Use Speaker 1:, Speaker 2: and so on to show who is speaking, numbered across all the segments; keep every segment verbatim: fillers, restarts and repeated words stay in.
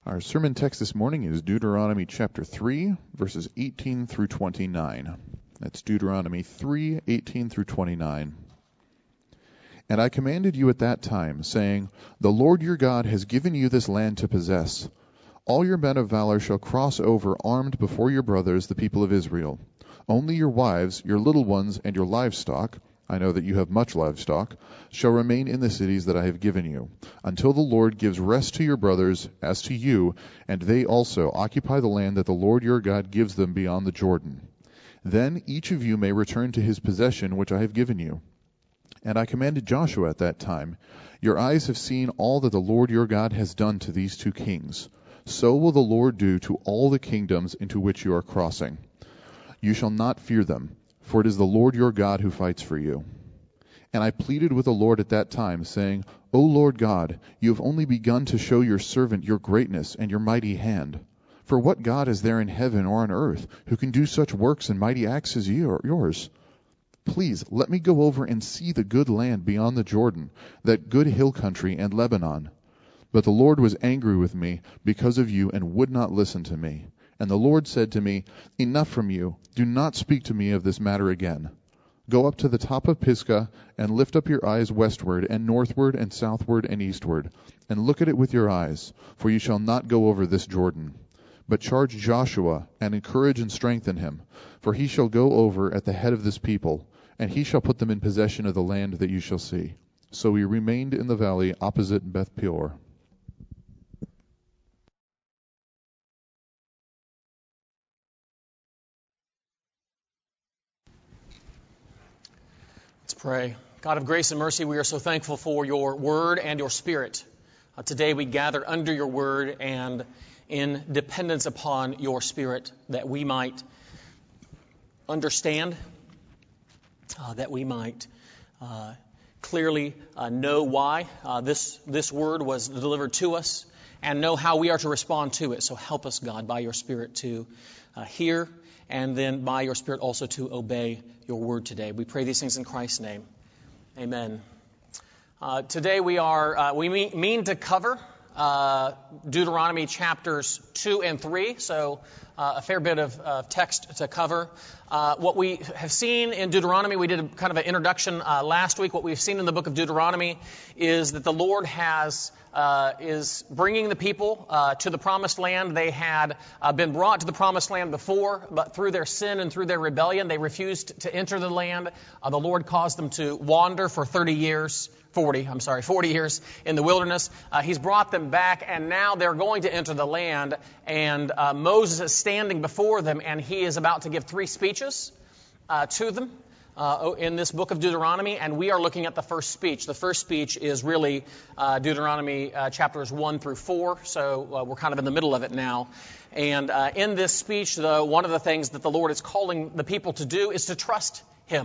Speaker 1: Our sermon text this morning is Deuteronomy chapter three, verses eighteen through twenty-nine. That's Deuteronomy three, eighteen through twenty-nine. And I commanded you at that time, saying, The Lord your God has given you this land to possess. All your men of valor shall cross over armed before your brothers, the people of Israel. Only your wives, your little ones, and your livestock, I know that you have much livestock, shall remain in the cities that I have given you, until the Lord gives rest to your brothers as to you, and they also occupy the land that the Lord your God gives them beyond the Jordan. Then each of you may return to his possession which I have given you. And I commanded Joshua at that time, Your eyes have seen all that the Lord your God has done to these two kings. So will the Lord do to all the kingdoms into which you are crossing. You shall not fear them, for it is the Lord your God who fights for you. And I pleaded with the Lord at that time, saying, O Lord God, you have only begun to show your servant your greatness and your mighty hand. For what God is there in heaven or on earth who can do such works and mighty acts as yours? Please let me go over and see the good land beyond the Jordan, that good hill country and Lebanon. But the Lord was angry with me because of you and would not listen to me. And the Lord said to me, Enough from you. Do not speak to me of this matter again. Go up to the top of Pisgah and lift up your eyes westward and northward and southward and eastward, and look at it with your eyes, for you shall not go over this Jordan. But charge Joshua and encourage and strengthen him, for he shall go over at the head of this people, and he shall put them in possession of the land that you shall see. So we remained in the valley opposite Beth Peor.
Speaker 2: Let's pray. God of grace and mercy, we are so thankful for your word and your spirit. Uh, today we gather under your word and in dependence upon your spirit that we might understand, uh, that we might uh, clearly uh, know why uh, this, this word was delivered to us and know how we are to respond to it. So help us, God, by your spirit to uh, hear and then by your Spirit also to obey your word today. We pray these things in Christ's name. Amen. Uh, today we are uh, we mean, mean to cover uh, Deuteronomy chapters two and three, so uh, a fair bit of uh, text to cover. Uh, what we have seen in Deuteronomy, we did a, kind of an introduction uh, last week. What we've seen in the book of Deuteronomy is that the Lord has Uh, is bringing the people uh, to the promised land. They had uh, been brought to the promised land before, but through their sin and through their rebellion, they refused to enter the land. Uh, the Lord caused them to wander for thirty years, forty, I'm sorry, forty years in the wilderness. Uh, he's brought them back, and now they're going to enter the land, and uh, Moses is standing before them, and he is about to give three speeches uh, to them. Uh, in this book of Deuteronomy, and we are looking at the first speech. The first speech is really uh, Deuteronomy uh, chapters one through four, so uh, we're kind of in the middle of it now. And uh, in this speech, though, one of the things that the Lord is calling the people to do is to trust Him.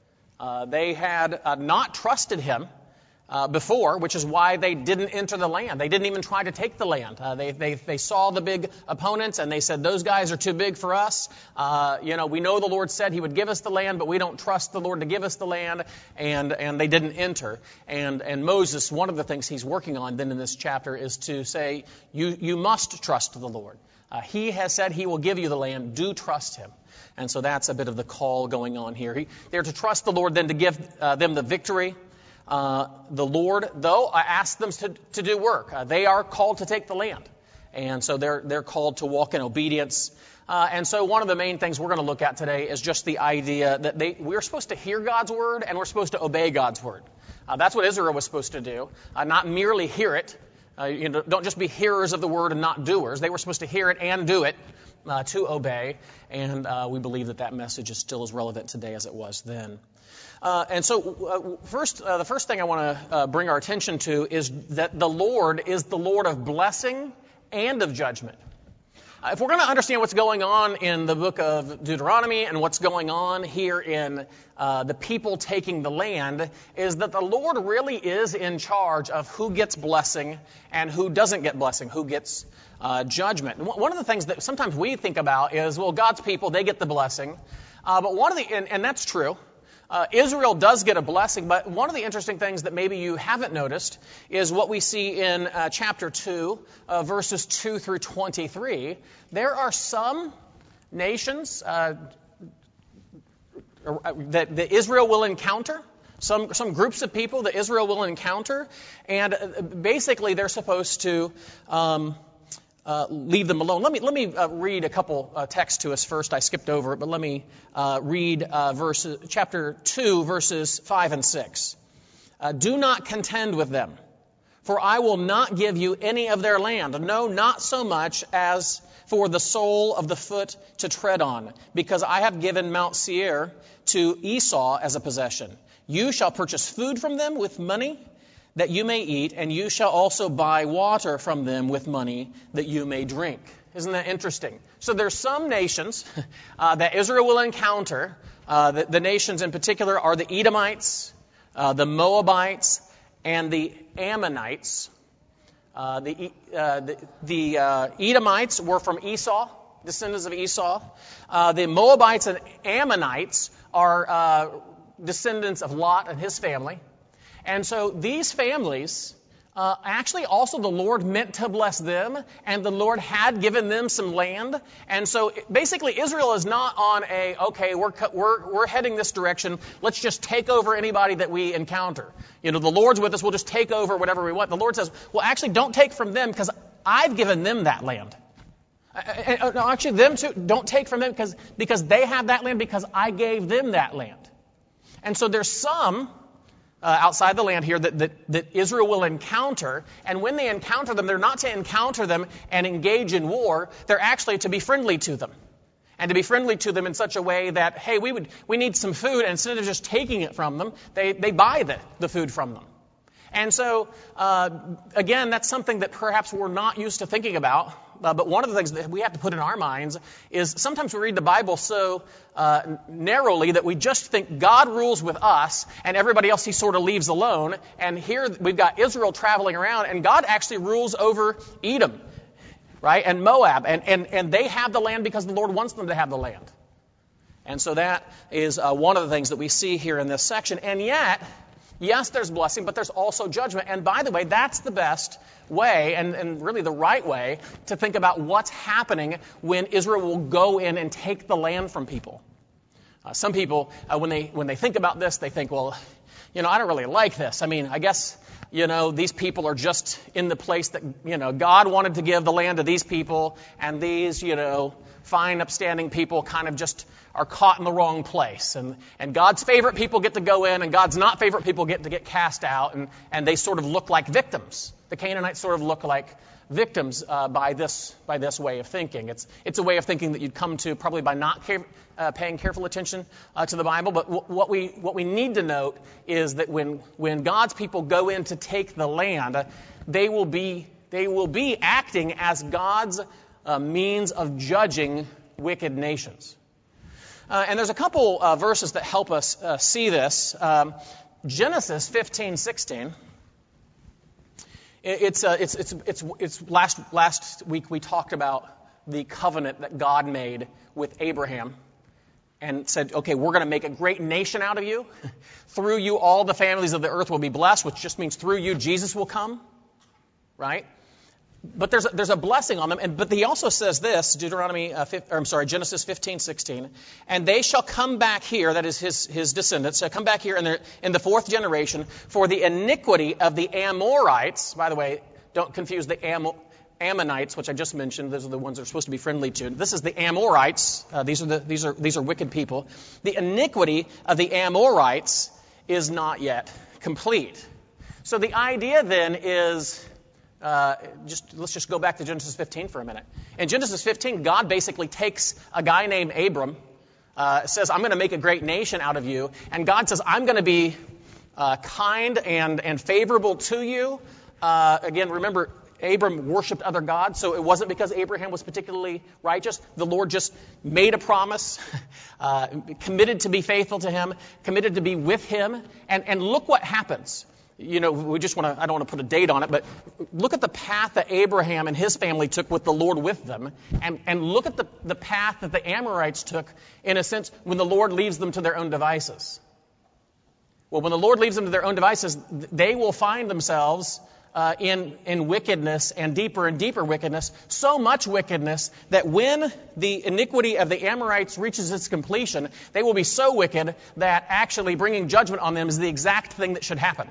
Speaker 2: Uh, they had uh, not trusted Him Uh, before, which is why they didn't enter the land. They didn't even try to take the land. Uh, they, they they saw the big opponents and they said, those guys are too big for us. Uh, you know, we know the Lord said He would give us the land, but we don't trust the Lord to give us the land. And and they didn't enter. And and Moses, one of the things he's working on then in this chapter is to say, you you must trust the Lord. Uh, he has said He will give you the land. Do trust Him. And so that's a bit of the call going on here. He, they're to trust the Lord, then to give uh, them the victory. Uh, the Lord, though, asked them to, to do work. Uh, they are called to take the land. And so they're they're called to walk in obedience. Uh, and so one of the main things we're going to look at today is just the idea that they we're supposed to hear God's word and we're supposed to obey God's word. Uh, that's what Israel was supposed to do, uh, not merely hear it. Uh, you know, don't just be hearers of the word and not doers. They were supposed to hear it and do it uh, to obey. And uh, we believe that that message is still as relevant today as it was then. Uh, and so uh, first, uh, the first thing I want to uh, bring our attention to is that the Lord is the Lord of blessing and of judgment. Uh, if we're going to understand what's going on in the book of Deuteronomy and what's going on here in uh, the people taking the land, is that the Lord really is in charge of who gets blessing and who doesn't get blessing, who gets uh, judgment. And one of the things that sometimes we think about is, well, God's people, they get the blessing. Uh, but one of the, and, and that's true. uh, Israel does get a blessing, but one of the interesting things that maybe you haven't noticed is what we see in uh, chapter two, uh, verses two through twenty-three. There are some nations uh, that, that Israel will encounter, some, some groups of people that Israel will encounter, and uh, basically they're supposed to um, Uh, leave them alone. Let me let me uh, read a couple uh, texts to us first. I skipped over it, but let me uh, read uh, verses, chapter two, verses five and six. Uh, Do not contend with them, for I will not give you any of their land. No, not so much as for the sole of the foot to tread on, because I have given Mount Seir to Esau as a possession. You shall purchase food from them with money that you may eat, and you shall also buy water from them with money that you may drink. Isn't that interesting? So there's some nations uh, that Israel will encounter. Uh, the, the nations in particular are the Edomites, uh, the Moabites, and the Ammonites. Uh, the uh, the, the uh, Edomites were from Esau, descendants of Esau. Uh, the Moabites and Ammonites are uh, descendants of Lot and his family. And so these families, uh, actually also the Lord meant to bless them, and the Lord had given them some land. And so basically Israel is not on a, okay, we're, we're, we're heading this direction, let's just take over anybody that we encounter. You know, the Lord's with us, we'll just take over whatever we want. The Lord says, well, actually don't take from them because I've given them that land. Uh, no, actually them too, don't take from them because, because they have that land because I gave them that land. And so there's some Uh, outside the land here that, that, that Israel will encounter. And when they encounter them, they're not to encounter them and engage in war. They're actually to be friendly to them. And to be friendly to them in such a way that, hey, we would we need some food. And instead of just taking it from them, they, they buy the, the food from them. And so, uh, again, that's something that perhaps we're not used to thinking about. Uh, but one of the things that we have to put in our minds is sometimes we read the Bible so uh, narrowly that we just think God rules with us and everybody else he sort of leaves alone. And here we've got Israel traveling around, and God actually rules over Edom, right, and Moab. And, and, and they have the land because the Lord wants them to have the land. And so that is uh, one of the things that we see here in this section. And yet, yes, there's blessing, but there's also judgment. And by the way, that's the best way, and, and really the right way, to think about what's happening when Israel will go in and take the land from people. Uh, some people, uh, when they when they think about this, they think, well, you know, I don't really like this. I mean, I guess, you know, these people are just in the place that, you know, God wanted to give the land to these people, and these, you know, fine, upstanding people kind of just are caught in the wrong place. And, and God's favorite people get to go in, and God's not favorite people get to get cast out, and, and they sort of look like victims. The Canaanites sort of look like victims uh, by this by this way of thinking. It's it's a way of thinking that you'd come to probably by not care, uh, paying careful attention uh, to the Bible. But w- what we what we need to note is that when when God's people go in to take the land, uh, they will be they will be acting as God's uh, means of judging wicked nations. Uh, and there's a couple uh, verses that help us uh, see this. Um, Genesis fifteen sixteen. It's, uh, it's, it's, it's, it's last, last week we talked about the covenant that God made with Abraham and said, okay, we're going to make a great nation out of you. Through you, all the families of the earth will be blessed, which just means through you, Jesus will come, right? But there's a, there's a blessing on them. And, but he also says this, Deuteronomy, uh, fifth, or I'm sorry, Genesis fifteen sixteen, and they shall come back here, that is his, his descendants, shall come back here in, their, in the fourth generation for the iniquity of the Amorites. By the way, don't confuse the Am, Ammonites, which I just mentioned. Those are the ones that are supposed to be friendly to. This is the Amorites. Uh, these are the these are these are wicked people. The iniquity of the Amorites is not yet complete. So the idea then is, Uh, just let's just go back to Genesis fifteen for a minute. In Genesis fifteen, God basically takes a guy named Abram, uh, says, I'm going to make a great nation out of you. And God says, I'm going to be uh, kind and, and favorable to you. Uh, again, remember, Abram worshipped other gods, so it wasn't because Abraham was particularly righteous. The Lord just made a promise, uh, committed to be faithful to him, committed to be with him. And, and look what happens. You know, we just want to, I don't want to put a date on it, but look at the path that Abraham and his family took with the Lord with them. And, and look at the, the path that the Amorites took, in a sense, when the Lord leaves them to their own devices. Well, when the Lord leaves them to their own devices, they will find themselves uh, in, in wickedness and deeper and deeper wickedness, so much wickedness that when the iniquity of the Amorites reaches its completion, they will be so wicked that actually bringing judgment on them is the exact thing that should happen.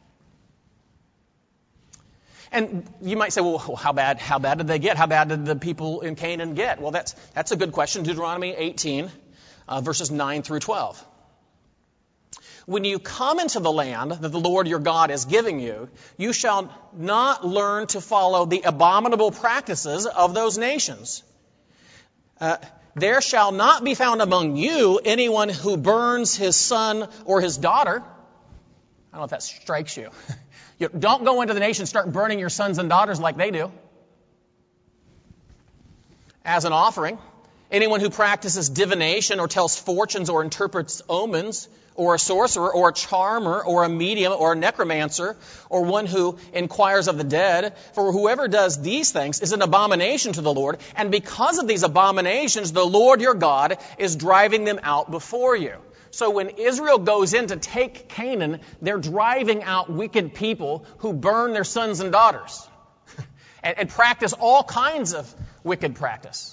Speaker 2: And you might say, well, how bad, how bad did they get? How bad did the people in Canaan get? Well, that's, that's a good question. Deuteronomy eighteen, uh, verses nine through twelve. When you come into the land that the Lord your God is giving you, you shall not learn to follow the abominable practices of those nations. Uh, there shall not be found among you anyone who burns his son or his daughter. I don't know if that strikes you. You don't go into the nation and start burning your sons and daughters like they do as an offering. Anyone who practices divination or tells fortunes or interprets omens, or a sorcerer or a charmer or a medium or a necromancer or one who inquires of the dead. For whoever does these things is an abomination to the Lord. And because of these abominations, the Lord your God is driving them out before you. So when Israel goes in to take Canaan, they're driving out wicked people who burn their sons and daughters and, and practice all kinds of wicked practice.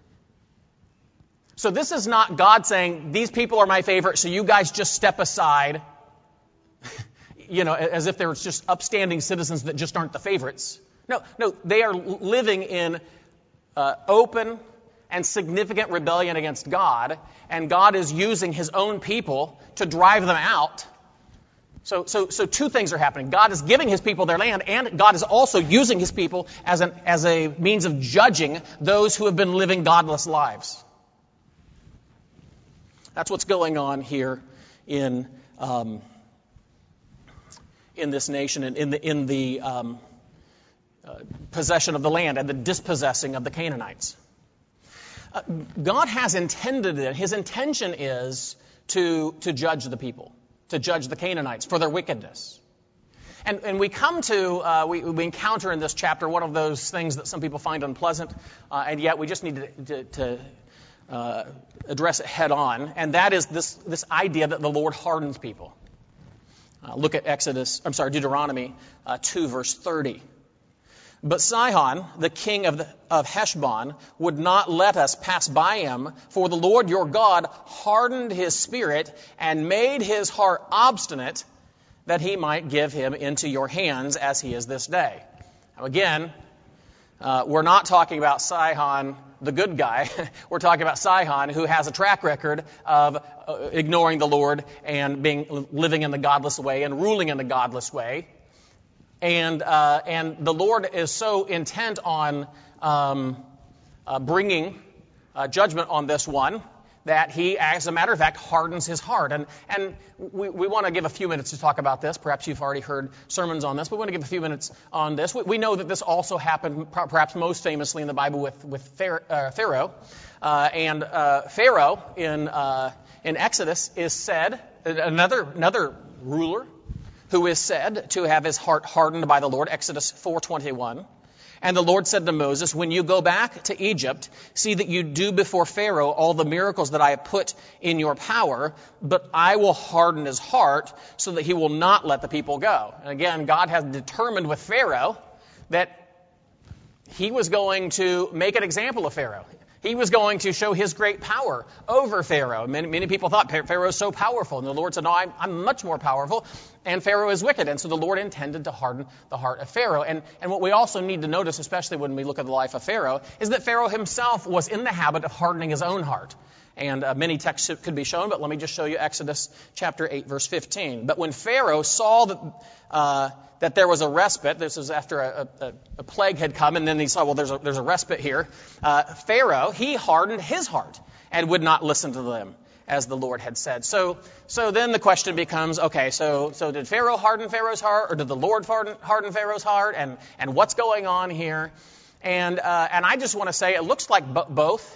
Speaker 2: So this is not God saying, these people are my favorite, so you guys just step aside, you know, as if they're just upstanding citizens that just aren't the favorites. No, no, they are living in uh, open and significant rebellion against God, and God is using his own people to drive them out. So, so, so two things are happening. God is giving his people their land, and God is also using his people as an, as a means of judging those who have been living godless lives. That's what's going on here in um, in this nation and in the in the um, uh, possession of the land and the dispossessing of the Canaanites. Uh, God has intended it. His intention is to to judge the people, to judge the Canaanites for their wickedness. And and we come to uh, we we encounter in this chapter one of those things that some people find unpleasant, uh, and yet we just need to. to, to Uh, address it head on, and that is this this idea that the Lord hardens people. Uh, look at Exodus, I'm sorry, Deuteronomy uh, two, verse thirty. But Sihon, the king of the, of Heshbon, would not let us pass by him, for the Lord your God hardened his spirit and made his heart obstinate, that he might give him into your hands as he is this day. Now again, uh, we're not talking about Sihon, the good guy. We're talking about Sihon, who has a track record of uh, ignoring the Lord and being living in the godless way and ruling in the godless way. And uh, and the Lord is so intent on um, uh, bringing uh, judgment on this one that he, as a matter of fact, hardens his heart. And and we, we want to give a few minutes to talk about this. Perhaps you've already heard sermons on this, but we want to give a few minutes on this. We, we know that this also happened, perhaps most famously in the Bible, with with Pharaoh. Uh, and uh, Pharaoh in uh, in Exodus is said, another another ruler who is said to have his heart hardened by the Lord. Exodus four twenty-one. And the Lord said to Moses, when you go back to Egypt, see that you do before Pharaoh all the miracles that I have put in your power, but I will harden his heart so that he will not let the people go. And again, God has determined with Pharaoh that he was going to make an example of Pharaoh. He was going to show his great power over Pharaoh. Many, many people thought Pharaoh is so powerful. And the Lord said, no, I'm, I'm much more powerful. And Pharaoh is wicked. And so the Lord intended to harden the heart of Pharaoh. And, and what we also need to notice, especially when we look at the life of Pharaoh, is that Pharaoh himself was in the habit of hardening his own heart. And uh, many texts could be shown, but let me just show you Exodus chapter eight, verse fifteen. But when Pharaoh saw that, uh, that there was a respite, this was after a, a, a plague had come, and then he saw, well, there's a, there's a respite here. Uh, Pharaoh, he hardened his heart and would not listen to them, as the Lord had said. So, so then the question becomes, okay, so, so did Pharaoh harden Pharaoh's heart, or did the Lord harden, harden Pharaoh's heart, and, and what's going on here? And, uh, and I just want to say, it looks like b- both.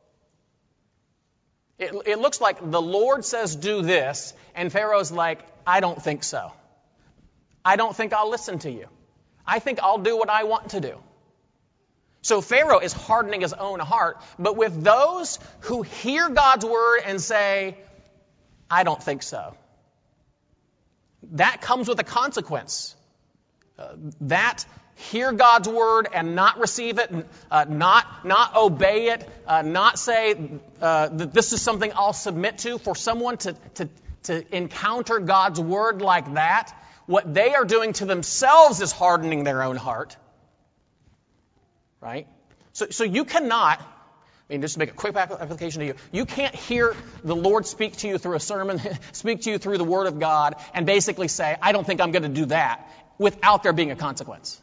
Speaker 2: It, it looks like the Lord says do this, and Pharaoh's like, I don't think so. I don't think I'll listen to you. I think I'll do what I want to do. So Pharaoh is hardening his own heart, but with those who hear God's word and say, I don't think so. that comes with a consequence. Uh, that hear God's word and not receive it, uh, not not obey it, uh, not say uh, that this is something I'll submit to. For someone to, to, to encounter God's word like that, what they are doing to themselves is hardening their own heart. Right? So, so you cannot, I mean, just to make a quick application to you, you can't hear the Lord speak to you through a sermon, speak to you through the Word of God, and basically say, I don't think I'm going to do that, without there being a consequence.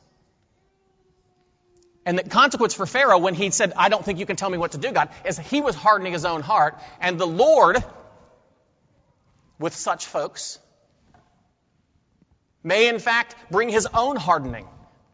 Speaker 2: And the consequence for Pharaoh when he said, I don't think you can tell me what to do, God, is he was hardening his own heart. And the Lord, with such folks, may in fact bring his own hardening.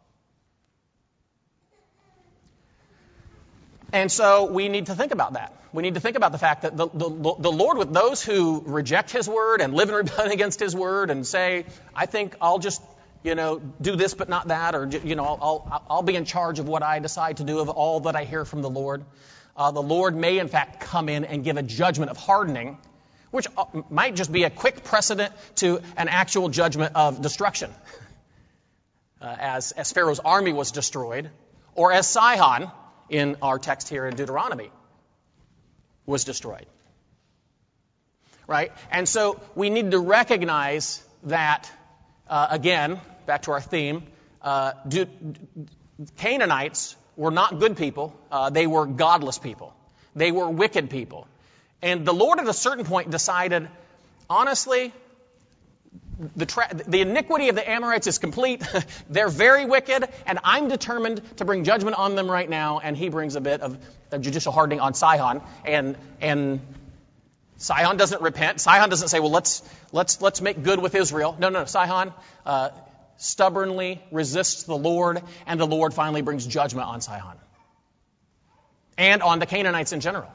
Speaker 2: And so we need to think about that. We need to think about the fact that the, the, the Lord, with those who reject his word and live in rebellion against his word and say, I think I'll just, you know, do this but not that, or, you know, I'll, I'll, I'll be in charge of what I decide to do of all that I hear from the Lord. Uh, the Lord may in fact come in and give a judgment of hardening, which might just be a quick precedent to an actual judgment of destruction. Uh, as, as Pharaoh's army was destroyed, or as Sihon, in our text here in Deuteronomy, was destroyed. Right? And so we need to recognize that, uh, again, back to our theme, uh, do, Canaanites were not good people. Uh, they were godless people. They were wicked people. And the Lord at a certain point decided, honestly, The, tra- the iniquity of the Amorites is complete. They're very wicked, and I'm determined to bring judgment on them right now. And he brings a bit of, of judicial hardening on Sihon, and and Sihon doesn't repent. Sihon doesn't say, "Well, let's let's let's make good with Israel." No, no, no. Sihon uh, stubbornly resists the Lord, and the Lord finally brings judgment on Sihon and on the Canaanites in general.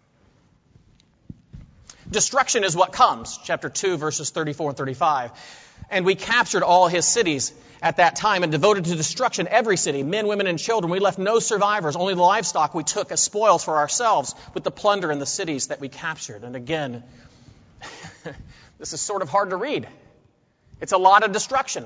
Speaker 2: Destruction is what comes, chapter two, verses thirty-four and thirty-five. And we captured all his cities at that time and devoted to destruction every city, men, women, and children. We left no survivors, only the livestock we took as spoils for ourselves with the plunder in the cities that we captured. And again, this is sort of hard to read. It's a lot of destruction.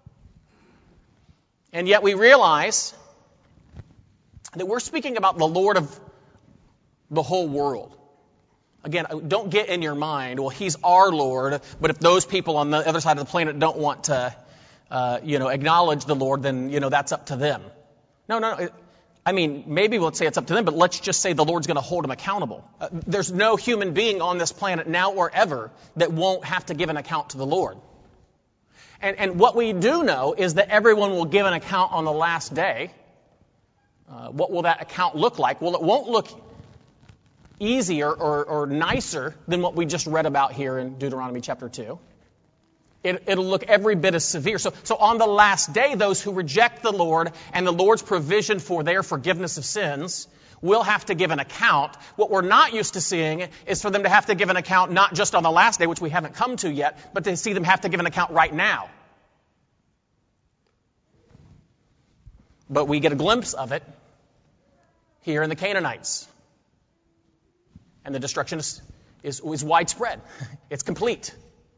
Speaker 2: And yet we realize that we're speaking about the Lord of the whole world. Again, don't get in your mind, well, he's our Lord, but if those people on the other side of the planet don't want to, uh, you know, acknowledge the Lord, then, you know, that's up to them. No, no, no. I mean, maybe we'll say it's up to them, but let's just say the Lord's going to hold them accountable. Uh, there's no human being on this planet now or ever that won't have to give an account to the Lord. And, and what we do know is that everyone will give an account on the last day. Uh, what will that account look like? Well, it won't look easier or, or nicer than what we just read about here in Deuteronomy chapter two. It, it'll look every bit as severe. So, so on the last day, those who reject the Lord and the Lord's provision for their forgiveness of sins will have to give an account. What we're not used to seeing is for them to have to give an account not just on the last day, which we haven't come to yet, but to see them have to give an account right now. But we get a glimpse of it here in the Canaanites. And the destruction is, is, is widespread. It's complete.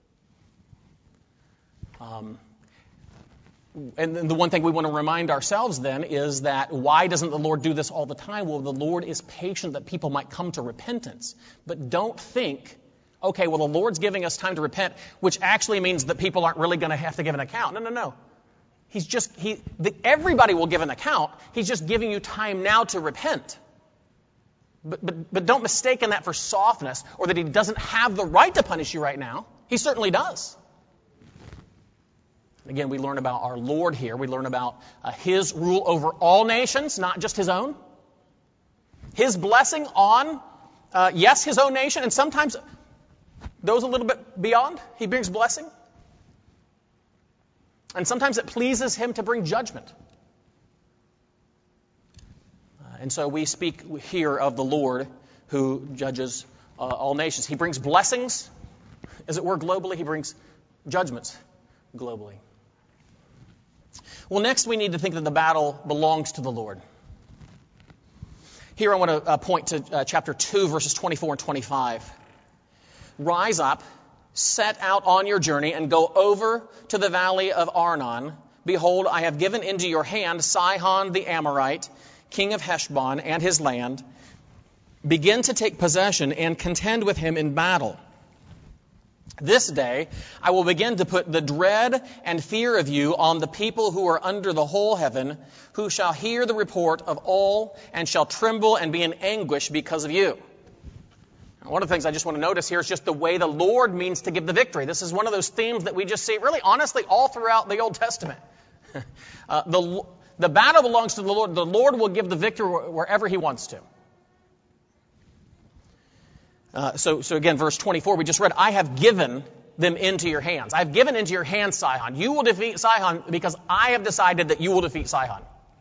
Speaker 2: Um, and then the one thing we want to remind ourselves then is that why doesn't the Lord do this all the time? Well, the Lord is patient that people might come to repentance. But don't think, okay, well, the Lord's giving us time to repent, which actually means that people aren't really going to have to give an account. No, no, no. He's just, he, the, everybody will give an account. He's just giving you time now to repent. But, but, but don't mistake that for softness or that he doesn't have the right to punish you right now. He certainly does. Again, we learn about our Lord here. We learn about uh, his rule over all nations, not just his own. His blessing on, uh, yes, his own nation, and sometimes those a little bit beyond. He brings blessing. And sometimes it pleases him to bring judgment. And so we speak here of the Lord who judges uh, all nations. He brings blessings, as it were, globally. He brings judgments globally. Well, next we need to think that the battle belongs to the Lord. Here I want to uh, point to uh, chapter two, verses twenty-four and twenty-five. Rise up, set out on your journey and go over to the valley of Arnon. Behold, I have given into your hand Sihon the Amorite, king of Heshbon, and his land. Begin to take possession and contend with him in battle. This day I will begin to put the dread and fear of you on the people who are under the whole heaven, who shall hear the report of all and shall tremble and be in anguish because of you. Now, one of the things I just want to notice here is just the way the Lord means to give the victory. This is one of those themes that we just see really honestly all throughout the Old Testament. uh, the, the battle belongs to the Lord. The Lord will give the victory wherever he wants to. Uh, so, so again, verse twenty-four, we just read, I have given them into your hands. I have given into your hands Sihon. You will defeat Sihon because I have decided that you will defeat Sihon.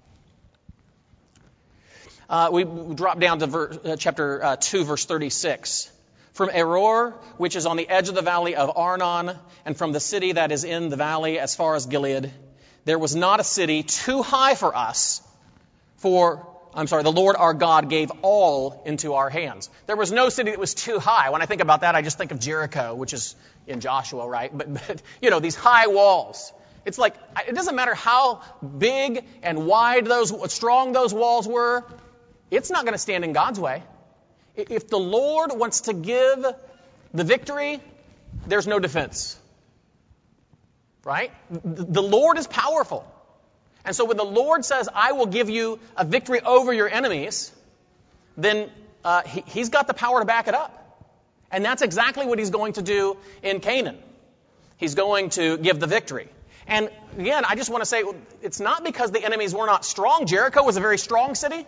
Speaker 2: Uh, we, we drop down to ver, uh, chapter uh, two, verse thirty-six. From Aroer, which is on the edge of the valley of Arnon, and from the city that is in the valley as far as Gilead, there was not a city too high for us, for I'm sorry, the Lord our God gave all into our hands. There was no city that was too high. When I think about that, I just think of Jericho, which is in Joshua, right? But, but you know, these high walls. It's like, it doesn't matter how big and wide those, strong those walls were, it's not going to stand in God's way. If the Lord wants to give the victory, there's no defense. Right? The Lord is powerful. And so when the Lord says, I will give you a victory over your enemies, then uh, he, he's got the power to back it up. And that's exactly what he's going to do in Canaan. He's going to give the victory. And again, I just want to say, it's not because the enemies were not strong. Jericho was a very strong city.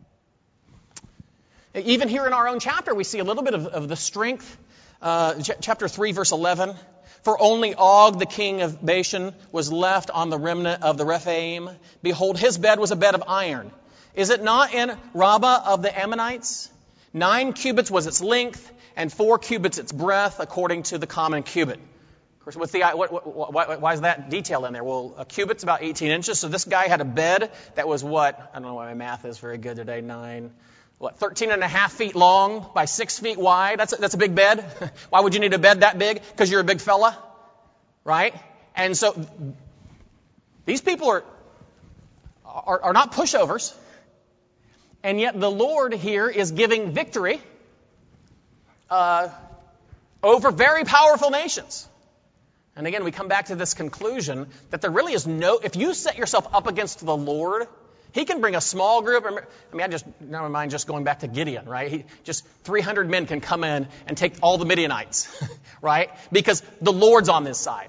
Speaker 2: Even here in our own chapter, we see a little bit of, of the strength. Uh, ch- chapter three, verse eleven. For only Og, the king of Bashan, was left on the remnant of the Rephaim. Behold, his bed was a bed of iron. Is it not in Rabbah of the Ammonites? Nine cubits was its length, and four cubits its breadth, according to the common cubit. Of course, what's the, what, what, why, why is that detail in there? Well, a cubit's about eighteen inches, so this guy had a bed that was what? I don't know why my math is very good today. Nine, what, thirteen and a half feet long by six feet wide. That's a, that's a big bed. Why would you need a bed that big? Because you're a big fella, right? And so these people are, are, are not pushovers. And yet the Lord here is giving victory uh, over very powerful nations. And again, we come back to this conclusion that there really is no, if you set yourself up against the Lord, he can bring a small group. I mean, I just, never mind just going back to Gideon, right? He, just three hundred men can come in and take all the Midianites, right? Because the Lord's on this side.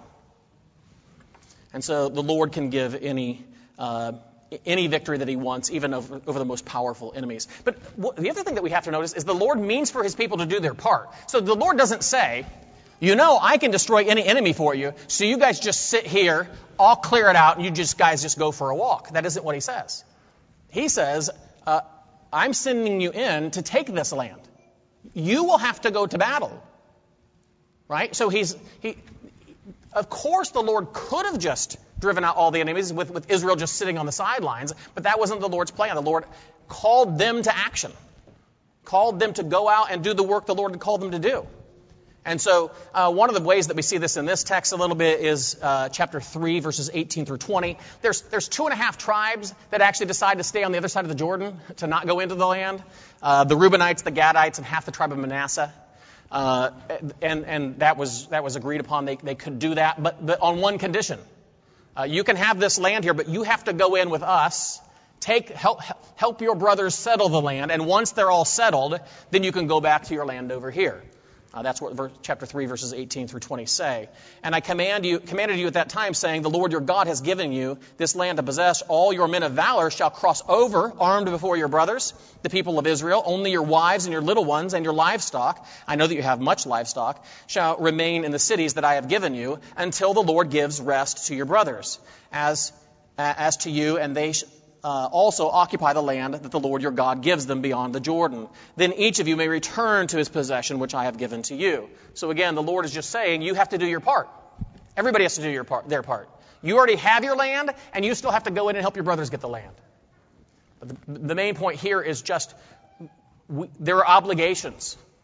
Speaker 2: And so the Lord can give any uh, any victory that he wants, even over, over the most powerful enemies. But w- the other thing that we have to notice is the Lord means for his people to do their part. So the Lord doesn't say, you know, I can destroy any enemy for you, so you guys just sit here, I'll clear it out, and you just guys just go for a walk. That isn't what he says. He says, uh, I'm sending you in to take this land. You will have to go to battle. Right? So he's, he, of course the Lord could have just driven out all the enemies with, with Israel just sitting on the sidelines, but that wasn't the Lord's plan. The Lord called them to action. Called them to go out and do the work the Lord had called them to do. And so uh, one of the ways that we see this in this text a little bit is uh, chapter three, verses eighteen through twenty. There's there's two and a half tribes that actually decide to stay on the other side of the Jordan, to not go into the land. Uh, the Reubenites, the Gadites, and half the tribe of Manasseh. Uh, and and that was that was agreed upon. They they could do that, but, but on one condition. Uh, you can have this land here, but you have to go in with us. Take help help your brothers settle the land, and once they're all settled, then you can go back to your land over here. Uh, that's what verse, chapter three, verses eighteen through twenty say. And I command you, commanded you at that time, saying, the Lord your God has given you this land to possess. All your men of valor shall cross over, armed before your brothers, the people of Israel. Only your wives and your little ones and your livestock, I know that you have much livestock, shall remain in the cities that I have given you, until the Lord gives rest to your brothers. As, uh, as to you, and they sh- Uh, also occupy the land that the Lord your God gives them beyond the Jordan. Then each of you may return to his possession, which I have given to you. So again, the Lord is just saying, you have to do your part. Everybody has to do your part, their part. You already have your land, and you still have to go in and help your brothers get the land. But the, the main point here is just, we, there are obligations.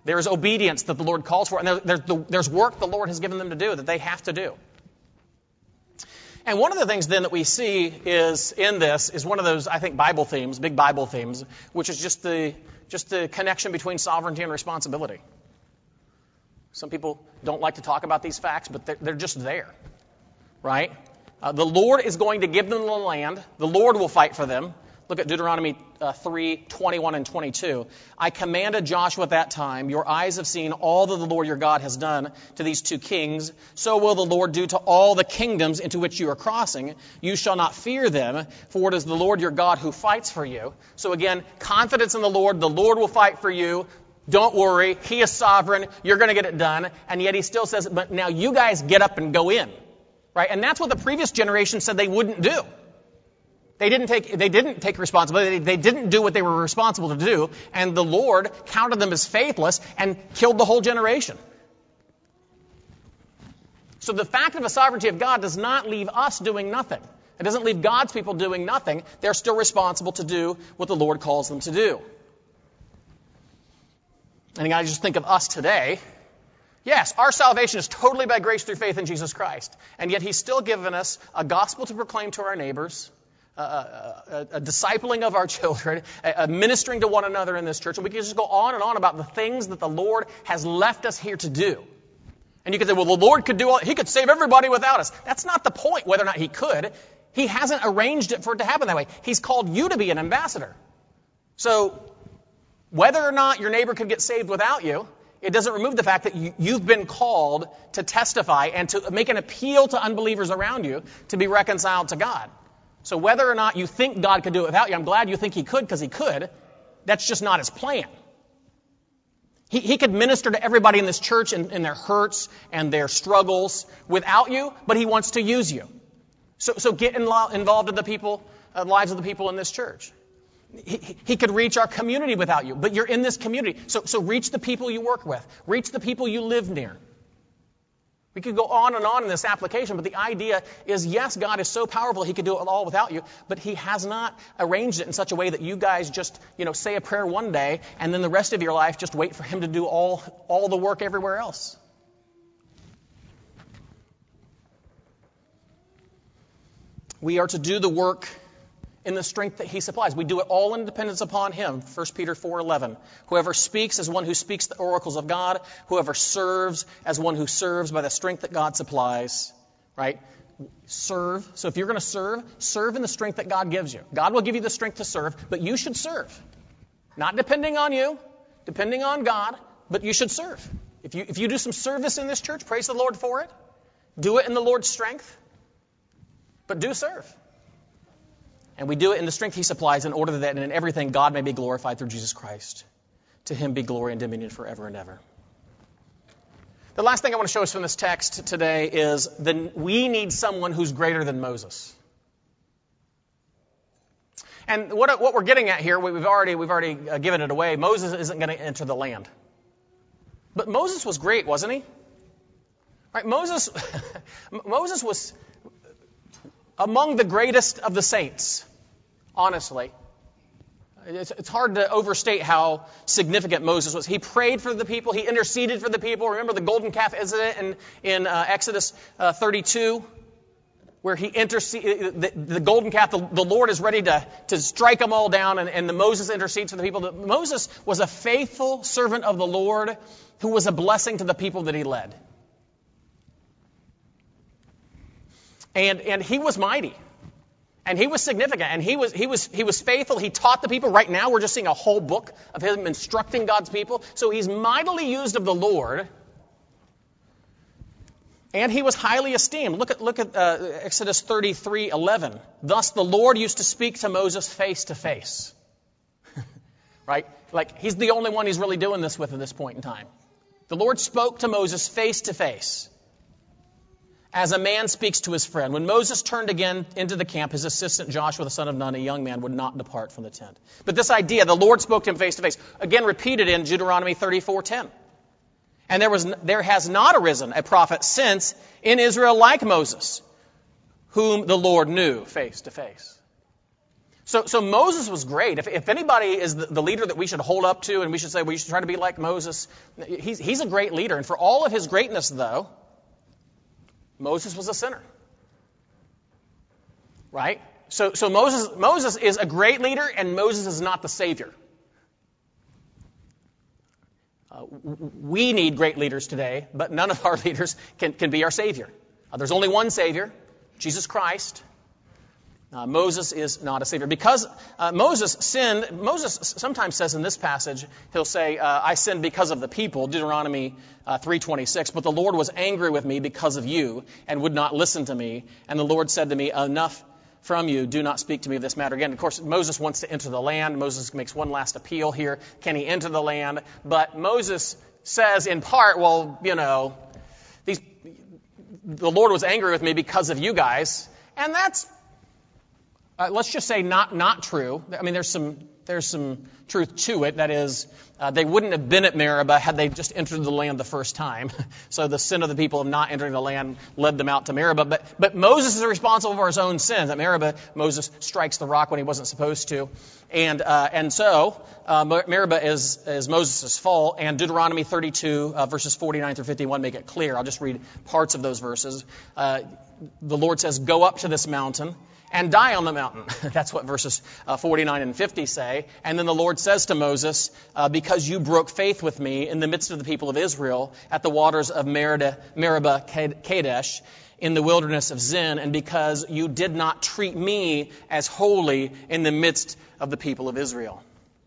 Speaker 2: There is obedience that the Lord calls for, and there, there's, the, there's work the Lord has given them to do that they have to do. And one of the things then that we see is in this is one of those, I think, Bible themes, big Bible themes, which is just the just the connection between sovereignty and responsibility. Some people don't like to talk about these facts, but they're, they're just there, right? Uh, the Lord is going to give them the land. The Lord will fight for them. Look at Deuteronomy uh, three, twenty-one and twenty-two. I commanded Joshua at that time, your eyes have seen all that the Lord your God has done to these two kings. So will the Lord do to all the kingdoms into which you are crossing. You shall not fear them, for it is the Lord your God who fights for you. So again, confidence in the Lord. The Lord will fight for you. Don't worry. He is sovereign. You're going to get it done. And yet he still says, but now you guys get up and go in. Right? And that's what the previous generation said they wouldn't do. They didn't take, they didn't take responsibility. They didn't do what they were responsible to do. And the Lord counted them as faithless and killed the whole generation. So the fact of the sovereignty of God does not leave us doing nothing. It doesn't leave God's people doing nothing. They're still responsible to do what the Lord calls them to do. And I just think of us today. Yes, our salvation is totally by grace through faith in Jesus Christ. And yet he's still given us a gospel to proclaim to our neighbors, a, a, a discipling of our children, a, a ministering to one another in this church. And we can just go on and on about the things that the Lord has left us here to do. And you could say, well, the Lord could do all, he could save everybody without us. That's not the point, whether or not he could. He hasn't arranged it for it to happen that way. He's called you to be an ambassador. So whether or not your neighbor could get saved without you, it doesn't remove the fact that you, you've been called to testify and to make an appeal to unbelievers around you to be reconciled to God. So whether or not you think God could do it without you, I'm glad you think he could because he could. That's just not his plan. He, he could minister to everybody in this church in, in their hurts and their struggles without you, but he wants to use you. So, so get in, involved in the people, uh, lives of the people in this church. He, he could reach our community without you, but you're in this community. So, so reach the people you work with. Reach the people you live near. We could go on and on in this application, but the idea is, yes, God is so powerful he could do it all without you, but he has not arranged it in such a way that you guys just, you know, say a prayer one day and then the rest of your life just wait for him to do all, all the work everywhere else. We are to do the work in the strength that he supplies. We do it all in dependence upon him. First Peter four eleven. Whoever speaks as one who speaks the oracles of God. Whoever serves as one who serves by the strength that God supplies. Right? Serve. So if you're going to serve, serve in the strength that God gives you. God will give you the strength to serve, but you should serve. Not depending on you, depending on God, but you should serve. If you, if you do some service in this church, praise the Lord for it. Do it in the Lord's strength, but do serve. And we do it in the strength he supplies in order that in everything God may be glorified through Jesus Christ. To him be glory and dominion forever and ever. The last thing I want to show us from this text today is that we need someone who's greater than Moses. And what, what we're getting at here, we've already, we've already given it away. Moses isn't going to enter the land. But Moses was great, wasn't he? Right? Moses, Moses was among the greatest of the saints. Honestly, it's, it's hard to overstate how significant Moses was. He prayed for the people. He interceded for the people. Remember the golden calf incident in, in uh, Exodus uh, thirty-two, where he interceded, the, the golden calf, the, the Lord is ready to, to strike them all down, and, and the Moses intercedes for the people. The, Moses was a faithful servant of the Lord who was a blessing to the people that he led. And, and he was mighty. And he was significant, and he was he was he was faithful. He taught the people. Right now, we're just seeing a whole book of him instructing God's people. So he's mightily used of the Lord, and he was highly esteemed. Look at look at uh, Exodus thirty-three eleven. Thus the Lord used to speak to Moses face to face. Right? Like he's the only one he's really doing this with at this point in time. The Lord spoke to Moses face to face, as a man speaks to his friend. When Moses turned again into the camp, his assistant Joshua, the son of Nun, a young man, would not depart from the tent. But this idea, the Lord spoke to him face to face, again repeated in Deuteronomy thirty-four ten. And there was, there has not arisen a prophet since in Israel like Moses, whom the Lord knew face to face. So, so Moses was great. If, if anybody is the, the leader that we should hold up to and we should say we should try to be like Moses, he's, he's a great leader. And for all of his greatness, though, Moses was a sinner. Right? So, so Moses, Moses is a great leader, and Moses is not the Savior. Uh, we need great leaders today, but none of our leaders can, can be our Savior. Uh, there's only one Savior, Jesus Christ. Uh, Moses is not a Savior. Because uh, Moses sinned, Moses sometimes says in this passage, he'll say, uh, I sinned because of the people, Deuteronomy uh, three twenty-six, but the Lord was angry with me because of you and would not listen to me. And the Lord said to me, enough from you, do not speak to me of this matter again. Of course, Moses wants to enter the land. Moses makes one last appeal here. Can he enter the land? But Moses says in part, well, you know, these, the Lord was angry with me because of you guys. And that's Uh, let's just say not not true. I mean, there's some there's some truth to it. That is, uh, they wouldn't have been at Meribah had they just entered the land the first time. So the sin of the people of not entering the land led them out to Meribah. But but Moses is responsible for his own sins. At Meribah, Moses strikes the rock when he wasn't supposed to, and uh, and so uh, Meribah is is Moses' fault. And Deuteronomy thirty-two uh, verses forty-nine through fifty-one make it clear. I'll just read parts of those verses. Uh, the Lord says, "Go up to this mountain and die on the mountain." That's what verses uh, forty-nine and fifty say. And then the Lord says to Moses, uh, because you broke faith with me in the midst of the people of Israel at the waters of Merida, Meribah Kadesh in the wilderness of Zin, and because you did not treat me as holy in the midst of the people of Israel.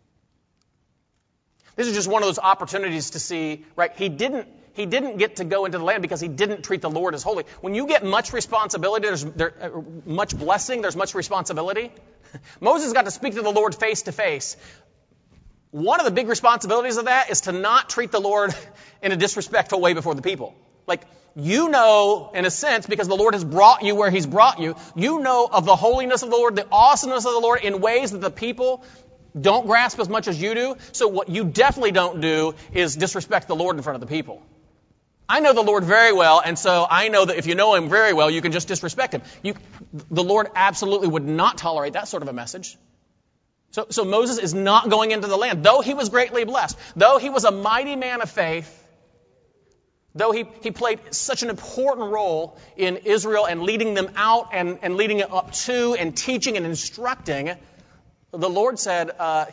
Speaker 2: This is just one of those opportunities to see, right, he didn't He didn't get to go into the land because he didn't treat the Lord as holy. When you get much responsibility, there's there, uh, much blessing, there's much responsibility. Moses got to speak to the Lord face to face. One of the big responsibilities of that is to not treat the Lord in a disrespectful way before the people. Like, you know, in a sense, because the Lord has brought you where he's brought you, you know of the holiness of the Lord, the awesomeness of the Lord in ways that the people don't grasp as much as you do. So what you definitely don't do is disrespect the Lord in front of the people. I know the Lord very well, and so I know that if you know him very well, you can just disrespect him. You, the Lord absolutely would not tolerate that sort of a message. So, so Moses is not going into the land. Though he was greatly blessed, though he was a mighty man of faith, though he, he played such an important role in Israel and leading them out and, and leading it up to and teaching and instructing, the Lord said, uh,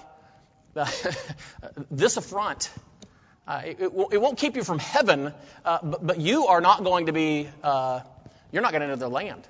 Speaker 2: this affront, Uh, it, it, it won't keep you from heaven, uh, but, but you are not going to be, uh, you're not going to enter the land.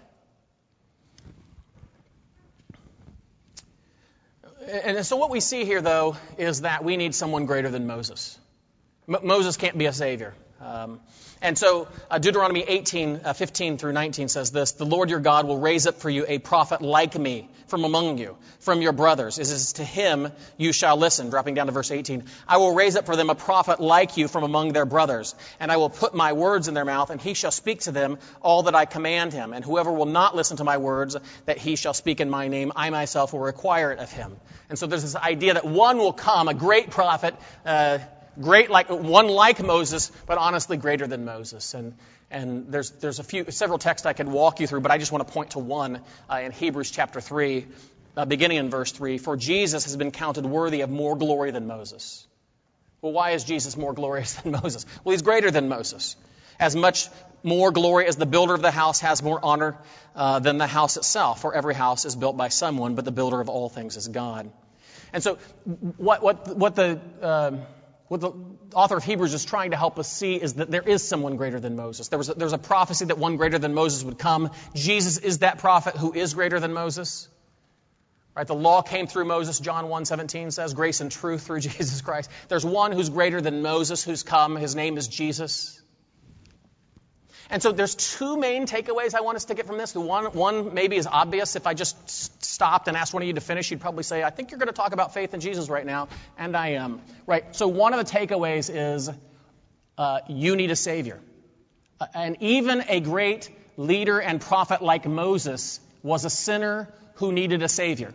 Speaker 2: And so what we see here, though, is that we need someone greater than Moses. M- Moses can't be a savior. Um, and so uh, Deuteronomy eighteen, uh, fifteen through nineteen says this, the Lord your God will raise up for you a prophet like me from among you, from your brothers. It is to him you shall listen. Dropping down to verse eighteen. I will raise up for them a prophet like you from among their brothers, and I will put my words in their mouth, and he shall speak to them all that I command him. And whoever will not listen to my words that he shall speak in my name, I myself will require it of him. And so there's this idea that one will come, a great prophet, uh, Great, like one like Moses, but honestly greater than Moses. And and there's there's a few several texts I could walk you through, but I just want to point to one uh, in Hebrews chapter three, uh, beginning in verse three. For Jesus has been counted worthy of more glory than Moses. Well, why is Jesus more glorious than Moses? Well, he's greater than Moses. As much more glory as the builder of the house has more honor uh, than the house itself. For every house is built by someone, but the builder of all things is God. And so, what what what the uh, What the author of Hebrews is trying to help us see is that there is someone greater than Moses. There was a, there's a prophecy that one greater than Moses would come. Jesus is that prophet who is greater than Moses. Right? The law came through Moses, John one seventeen says, grace and truth through Jesus Christ. There's one who's greater than Moses who's come. His name is Jesus. And so there's two main takeaways I want us to get from this. The one, one maybe is obvious. If I just stopped and asked one of you to finish, you'd probably say, I think you're going to talk about faith in Jesus right now. And I am. Right? So one of the takeaways is uh, you need a Savior. Uh, and even a great leader and prophet like Moses was a sinner who needed a Savior.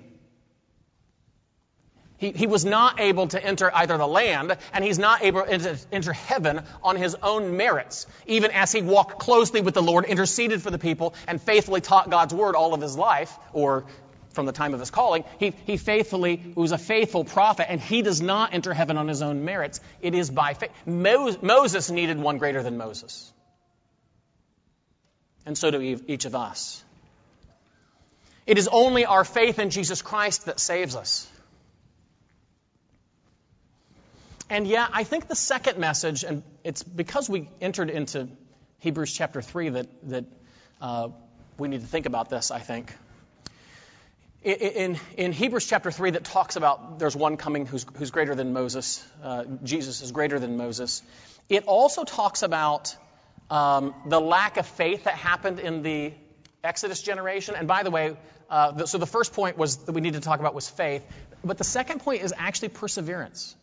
Speaker 2: He, he was not able to enter either the land, and he's not able to enter heaven on his own merits, even as he walked closely with the Lord, interceded for the people, and faithfully taught God's word all of his life, or from the time of his calling. He, he faithfully was a faithful prophet, and he does not enter heaven on his own merits. It is by faith. Mo- Moses needed one greater than Moses. And so do each of us. It is only our faith in Jesus Christ that saves us. And yeah, I think the second message, and it's because we entered into Hebrews chapter three that, that uh, we need to think about this, I think. In, in Hebrews chapter three that talks about there's one coming who's, who's greater than Moses, uh, Jesus is greater than Moses, it also talks about um, the lack of faith that happened in the Exodus generation. And by the way, uh, the, so the first point was that we need to talk about was faith, but the second point is actually perseverance.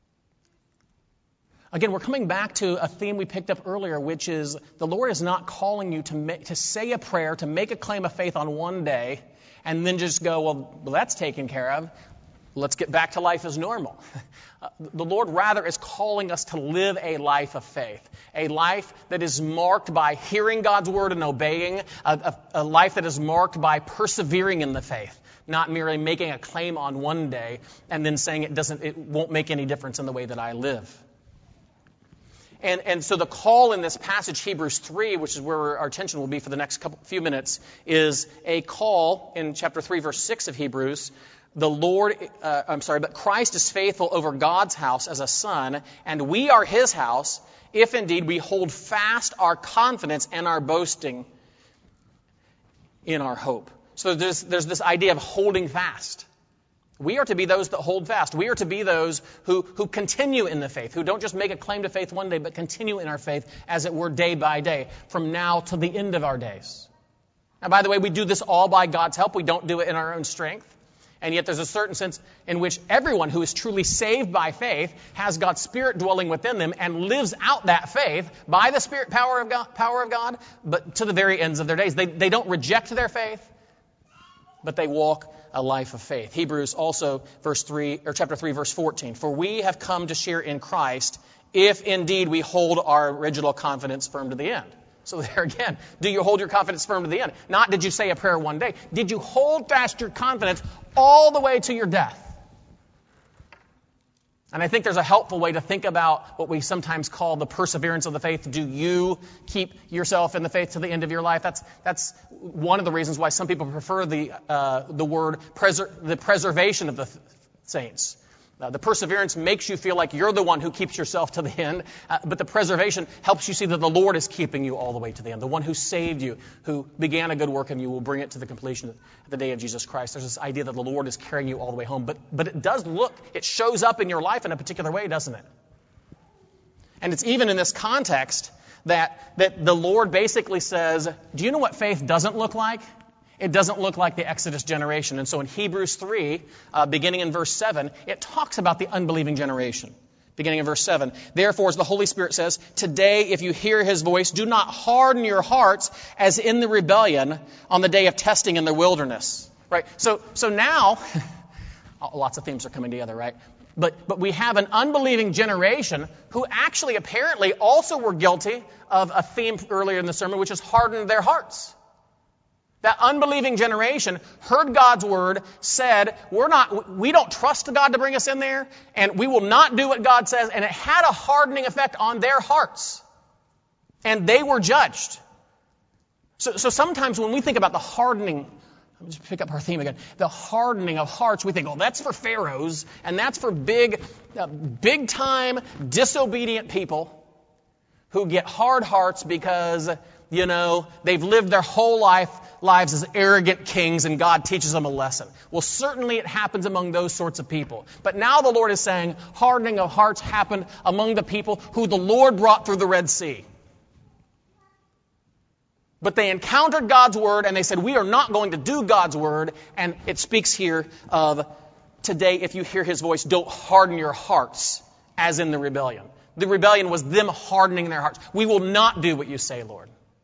Speaker 2: Again, we're coming back to a theme we picked up earlier, which is the Lord is not calling you to make, to say a prayer, to make a claim of faith on one day, and then just go, well, well that's taken care of. Let's get back to life as normal. Uh, the Lord rather is calling us to live a life of faith, a life that is marked by hearing God's word and obeying, a, a, a life that is marked by persevering in the faith, not merely making a claim on one day and then saying it doesn't, it won't make any difference in the way that I live. And, and so the call in this passage, Hebrews three, which is where our attention will be for the next couple, few minutes, is a call in chapter three, verse six of Hebrews. The Lord, uh, I'm sorry, but Christ is faithful over God's house as a son, and we are his house, if indeed we hold fast our confidence and our boasting in our hope. So there's, there's this idea of holding fast. We are to be those that hold fast. We are to be those who, who continue in the faith, who don't just make a claim to faith one day, but continue in our faith, as it were, day by day, from now to the end of our days. Now, by the way, we do this all by God's help. We don't do it in our own strength. And yet there's a certain sense in which everyone who is truly saved by faith has God's Spirit dwelling within them and lives out that faith by the Spirit power of God, power of God, but to the very ends of their days. They, they don't reject their faith, but they walk a life of faith. Hebrews also, verse three, or chapter three, verse fourteen. For we have come to share in Christ, if indeed we hold our original confidence firm to the end. So there again, do you hold your confidence firm to the end? Not did you say a prayer one day. Did you hold fast your confidence all the way to your death? And I think there's a helpful way to think about what we sometimes call the perseverance of the faith. Do you keep yourself in the faith to the end of your life? That's that's one of the reasons why some people prefer the uh, the word preser- the preservation of the th- saints. Uh, the perseverance makes you feel like you're the one who keeps yourself to the end, uh, but the preservation helps you see that the Lord is keeping you all the way to the end. The one who saved you, who began a good work in you, will bring it to the completion at the day of Jesus Christ. There's this idea that the Lord is carrying you all the way home, but but it does look, it shows up in your life in a particular way, doesn't it? And it's even in this context that that the Lord basically says, do you know what faith doesn't look like? It doesn't look like the Exodus generation. And so in Hebrews three, uh, beginning in verse seven, it talks about the unbelieving generation. Beginning in verse seven, therefore, as the Holy Spirit says, today if you hear his voice, do not harden your hearts as in the rebellion on the day of testing in the wilderness. Right? So, so now, lots of themes are coming together, right? But, but we have an unbelieving generation who actually apparently also were guilty of a theme earlier in the sermon, which is hardened their hearts. That unbelieving generation heard God's word, said, we're not, we don't trust God to bring us in there, and we will not do what God says, and it had a hardening effect on their hearts. And they were judged. So, so sometimes when we think about the hardening, let me just pick up our theme again, the hardening of hearts, we think, oh, that's for pharaohs, and that's for big, uh, big time disobedient people who get hard hearts because, you know, they've lived their whole life lives as arrogant kings and God teaches them a lesson. Well, certainly it happens among those sorts of people. But now the Lord is saying hardening of hearts happened among the people who the Lord brought through the Red Sea. But they encountered God's word and they said, we are not going to do God's word. And it speaks here of today, if you hear his voice, don't harden your hearts as in the rebellion. The rebellion was them hardening their hearts. We will not do what you say, Lord.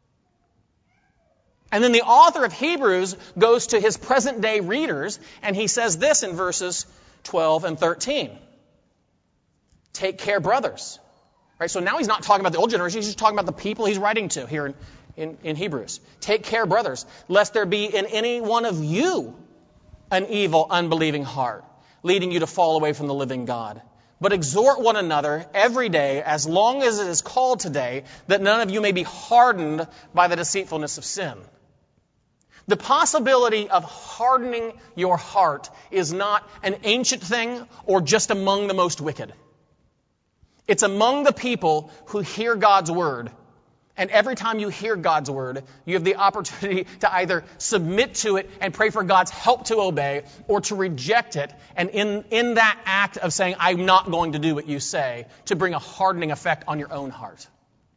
Speaker 2: And then the author of Hebrews goes to his present day readers and he says this in verses twelve and thirteen. Take care, brothers. Right? So now he's not talking about the old generation, he's just talking about the people he's writing to here in, in, in Hebrews. Take care, brothers, lest there be in any one of you an evil, unbelieving heart, leading you to fall away from the living God. But exhort one another every day, as long as it is called today, that none of you may be hardened by the deceitfulness of sin. The possibility of hardening your heart is not an ancient thing or just among the most wicked. It's among the people who hear God's word. And every time you hear God's word, you have the opportunity to either submit to it and pray for God's help to obey, or to reject it, and in, in that act of saying, I'm not going to do what you say, to bring a hardening effect on your own heart.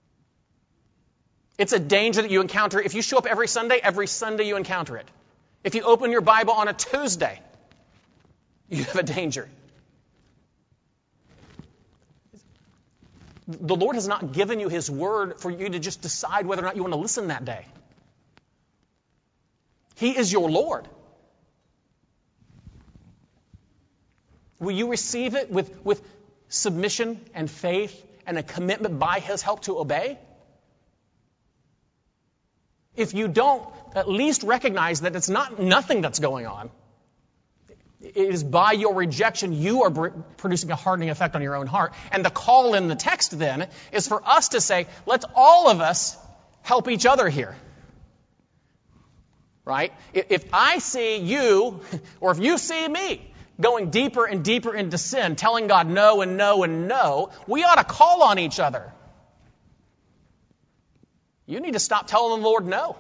Speaker 2: It's a danger that you encounter. If you show up every Sunday, every Sunday you encounter it. If you open your Bible on a Tuesday, you have a danger. The Lord has not given you His word for you to just decide whether or not you want to listen that day. He is your Lord. Will you receive it with, with submission and faith and a commitment by His help to obey? If you don't, at least recognize that it's not nothing that's going on. It is by your rejection you are br- producing a hardening effect on your own heart. And the call in the text then is for us to say, let's all of us help each other here. Right? If I see you, or if you see me, going deeper and deeper into sin, telling God no and no and no, we ought to call on each other. You need to stop telling the Lord no.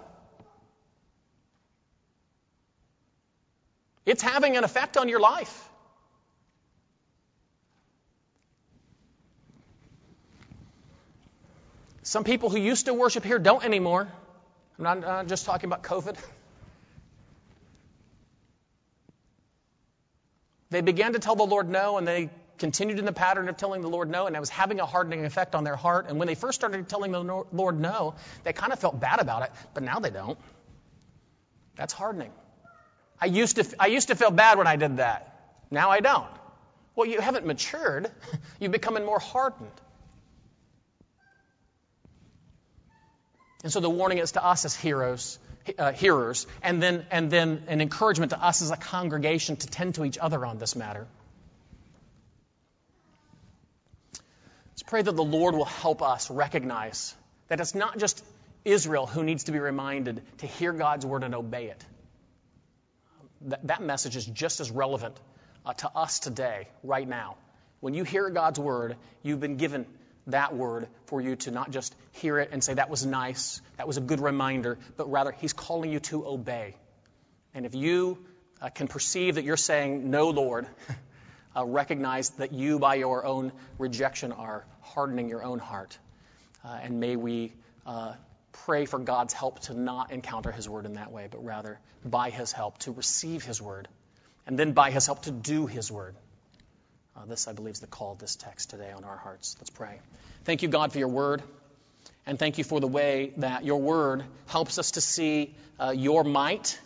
Speaker 2: It's having an effect on your life. Some people who used to worship here don't anymore. I'm not, I'm not just talking about COVID. They began to tell the Lord no, and they continued in the pattern of telling the Lord no, and it was having a hardening effect on their heart. And when they first started telling the Lord no, they kind of felt bad about it, but now they don't. That's hardening. I used to I used to feel bad when I did that. Now I don't. Well, you haven't matured. You're becoming more hardened. And so the warning is to us as heroes, uh, hearers, and then and then an encouragement to us as a congregation to tend to each other on this matter. Let's pray that the Lord will help us recognize that it's not just Israel who needs to be reminded to hear God's word and obey it. That, that message is just as relevant uh, to us today, right now. When you hear God's word, you've been given that word for you to not just hear it and say, that was nice, that was a good reminder, but rather He's calling you to obey. And if you uh, can perceive that you're saying, no, Lord, uh, recognize that you, by your own rejection, are hardening your own heart. Uh, and may we uh, pray for God's help to not encounter His word in that way, but rather by His help to receive His word, and then by His help to do His word. Uh, this, I believe, is the call of this text today on our hearts. Let's pray. Thank you, God, for your word, and thank you for the way that your word helps us to see uh, your might,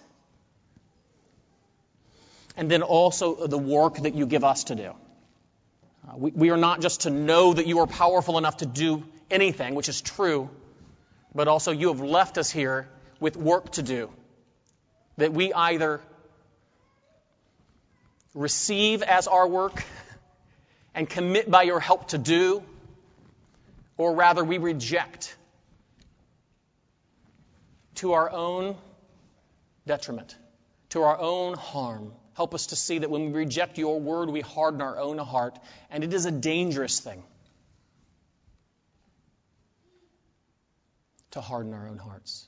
Speaker 2: and then also the work that you give us to do. Uh, we, we are not just to know that you are powerful enough to do anything, which is true, but also you have left us here with work to do, that we either receive as our work and commit by your help to do, or rather we reject to our own detriment, to our own harm. Help us to see that when we reject your word, we harden our own heart, and it is a dangerous thing to harden our own hearts.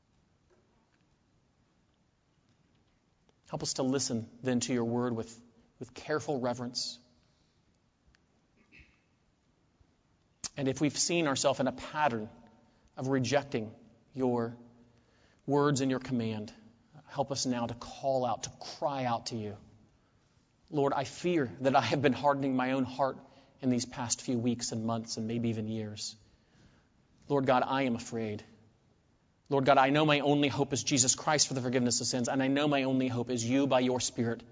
Speaker 2: Help us to listen then to your word with, with careful reverence. And if we've seen ourselves in a pattern of rejecting your words and your command, help us now to call out, to cry out to you. Lord, I fear that I have been hardening my own heart in these past few weeks and months and maybe even years. Lord God, I am afraid. Lord God, I know my only hope is Jesus Christ for the forgiveness of sins, and I know my only hope is you by your Spirit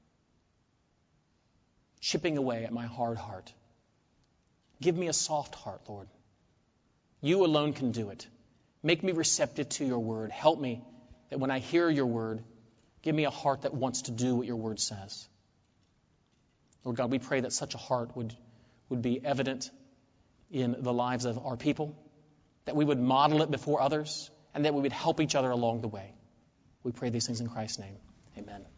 Speaker 2: chipping away at my hard heart. Give me a soft heart, Lord. You alone can do it. Make me receptive to your word. Help me that when I hear your word, Give me a heart that wants to do what your word says. Lord God, we pray that such a heart would, would be evident in the lives of our people, that we would model it before others, and that we would help each other along the way. We pray these things in Christ's name. Amen.